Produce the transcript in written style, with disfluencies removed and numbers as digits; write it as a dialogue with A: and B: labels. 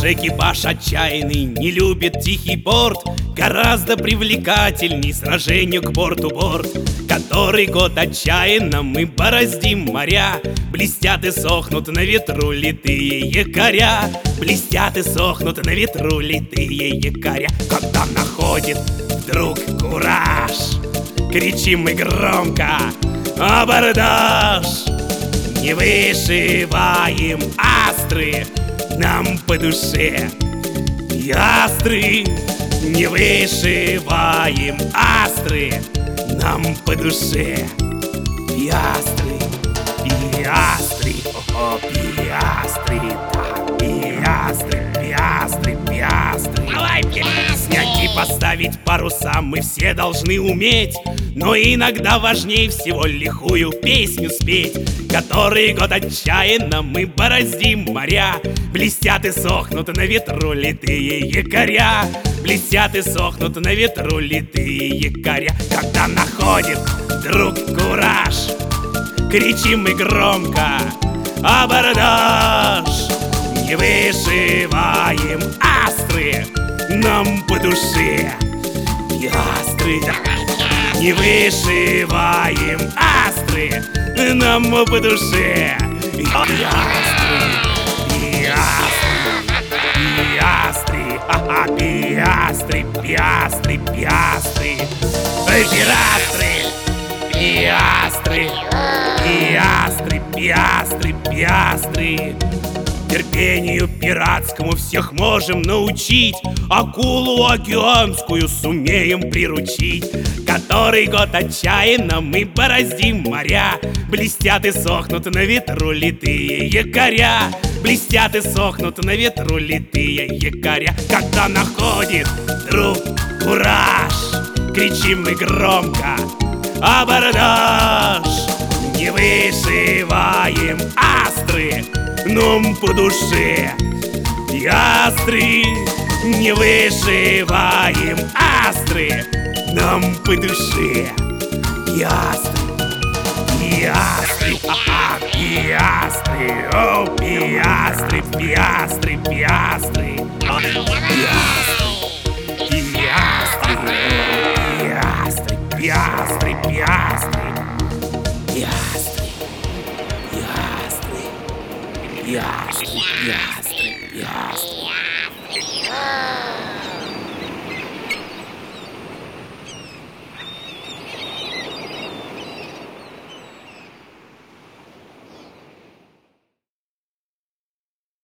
A: Наш экипаж отчаянный не любит тихий порт, гораздо привлекательней сражению к борту-борт. Который год отчаянно мы бороздим моря, блестят и сохнут на ветру литые якоря. Блестят и сохнут на ветру литые якоря. Когда находит вдруг кураж, кричим мы громко: абордаж! Не вышиваем астры нам по душе, ястры. Не вышиваем астры нам по душе, пиастры, пиастры, о, пиастры, да, пиастры, пиастры, пиастры. Давай снять и поставить паруса мы все должны уметь, но иногда важнее всего лихую песню спеть. Который год отчаянно мы бороздим моря, блестят и сохнут на ветру литые якоря. Блестят и сохнут на ветру литые якоря. Когда находит вдруг кураж, кричим мы громко: абордаж! Не вышиваем астры нам по душе, ястры. Не вышиваем астры нам по душе, ястры, ястры, ястры, ха-ха, пиастры, пиастры, пиастры, пиастры, пиастры, пиастры, пиастры, пиастры. Терпению пиратскому всех можем научить, акулу океанскую сумеем приручить. Который год отчаянно мы бороздим моря, блестят и сохнут на ветру литые якоря. Блестят и сохнут на ветру литые якоря. Когда находит вдруг кураж, кричим мы громко: абордаж! Не вышиваем астры нам по душе, ястры. Не вышиваем астры нам по душе, ястры, пиастры, ха-ха, пиастры, о, пиастры, пиастры, пиастры, пиастры, пиастры, пиастры, пиастры, пиастры, пиастры, пиастры, пиастры, пиастры, пиастры.